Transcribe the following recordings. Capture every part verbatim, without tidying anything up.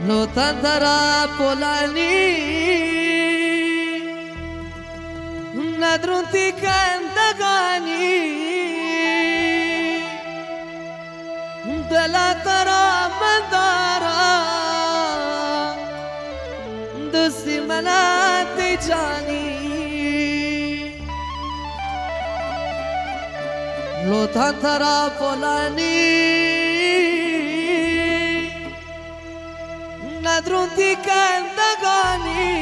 لو تندرا پولانی ندرونتی کندگانی دلا ترا مندارا دستی مناتی جانی لو تندرا پولانی ندرونتی کندگانی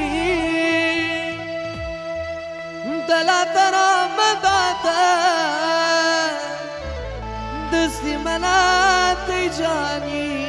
دلا ترا منداتا دستی مناتی جانی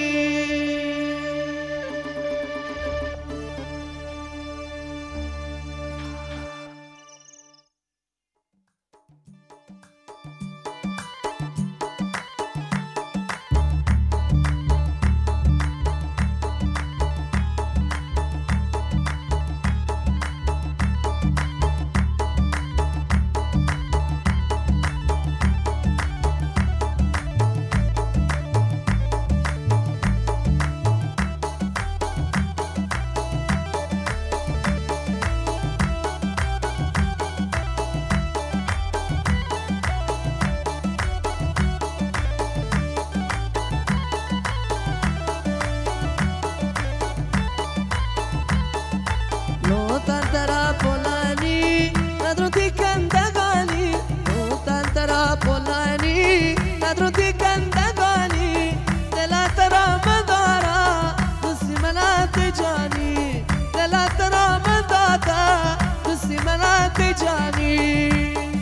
لو تندرا پولانی ندرونتی کندگانی لو تندرا پولانی ندرونتی کندگانی دلا ترا مدارا دستی مناتی جانی دلا ترا مداتا دستی مناتی جانی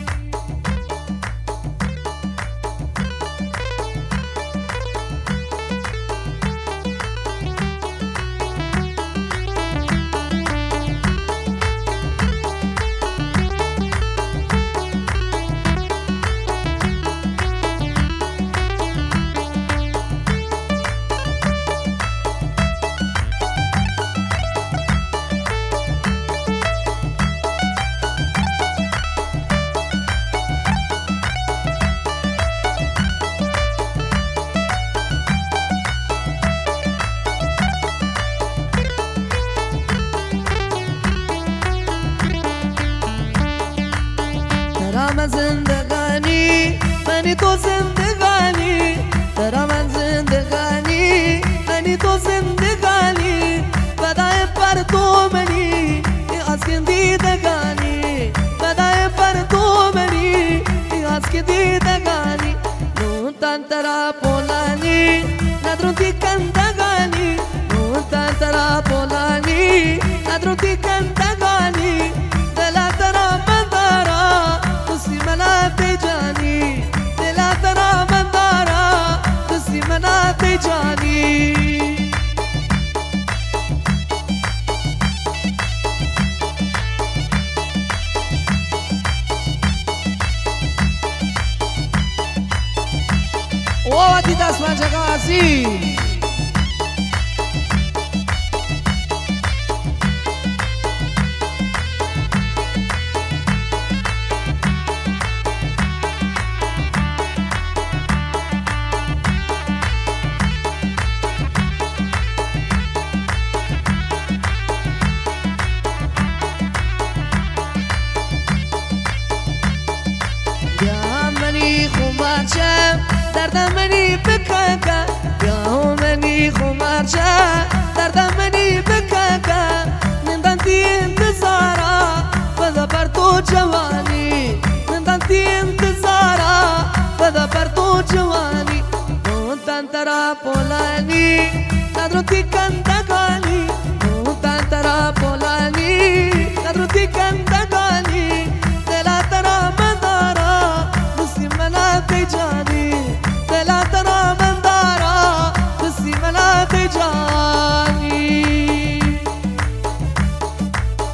ترا من زندگانی منی تو زندگانی ترا من زندگانی منی تو زندگانی بدای پر تو منی از که دیدگانی بدای پر تو منی از که دیدگانی لو تندرا پولانی ندرونتی کندگانی لو تندرا پولانی ندرونتی کندگانی دلا ترا مندارا دستی مناتی جانی دلا ترا مندارا دستی مناتی جانی وادي تسمع جغاسي يا مني خمارشة دردم منی بکاکا یا منی خمارشا دردم منی بکاکا نندانتی انتظارا بدا پر تو جوانی نندانتی انتظارا بدا پر تو جوانی لو تندرا پولانی ندرونتی کندگانی